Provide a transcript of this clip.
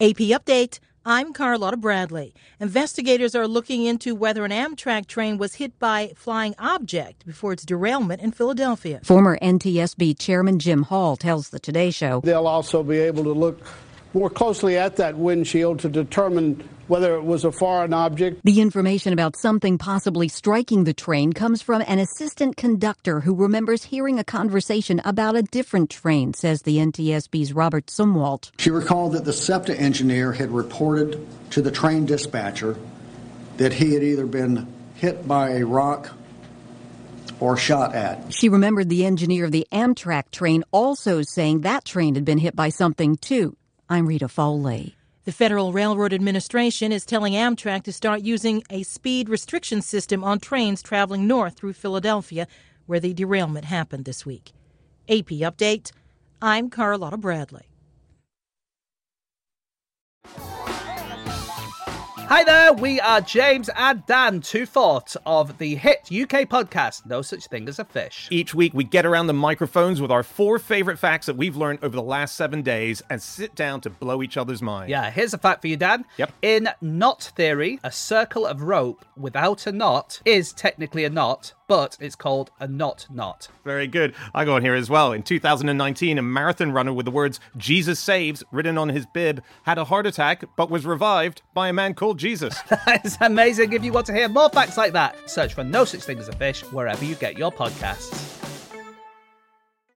AP Update. I'm Carlotta Bradley. Investigators are looking into whether an Amtrak train was hit by a flying object before its derailment in Philadelphia. Former NTSB Chairman Jim Hall tells the Today Show. They'll also be able to look more closely at that windshield to determine whether it was a foreign object. The information about something possibly striking the train comes from an assistant conductor who remembers hearing a conversation about a different train, says the NTSB's Robert Sumwalt. She recalled that the SEPTA engineer had reported to the train dispatcher that he had either been hit by a rock or shot at. She remembered the engineer of the Amtrak train also saying that train had been hit by something, too. I'm Rita Foley. The Federal Railroad Administration is telling Amtrak to start using a speed restriction system on trains traveling north through Philadelphia, where the derailment happened this week. AP Update. I'm Carlotta Bradley. Hi there, we are James and Dan, two-fourths of the hit UK podcast, No Such Thing as a Fish. Each week, we get around the microphones with our 4 favorite facts that we've learned over the last 7 days and sit down to blow each other's mind. Yeah, here's a fact for you, Dan. Yep. In knot theory, a circle of rope without a knot is technically a knot, but it's called a knot. Very good. I go on here as well. In 2019, a marathon runner with the words "Jesus Saves" written on his bib had a heart attack, but was revived by a man called Jesus. That is amazing. If you want to hear more facts like that, search for No Such Thing as a Fish wherever you get your podcasts.